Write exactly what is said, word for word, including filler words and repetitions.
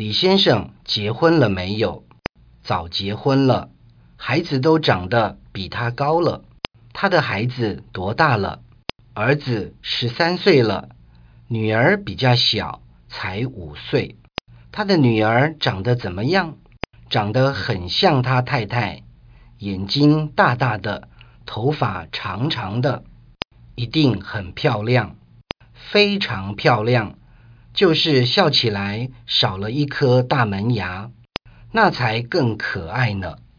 李先生结婚了没有？早结婚了，孩子都长得比他高了。他的孩子多大了？儿子十三岁了，女儿比较小，才五岁。他的女儿长得怎么样？长得很像他太太，眼睛大大的，头发长长的，一定很漂亮，非常漂亮，就是笑起来少了一颗大门牙，那才更可爱呢。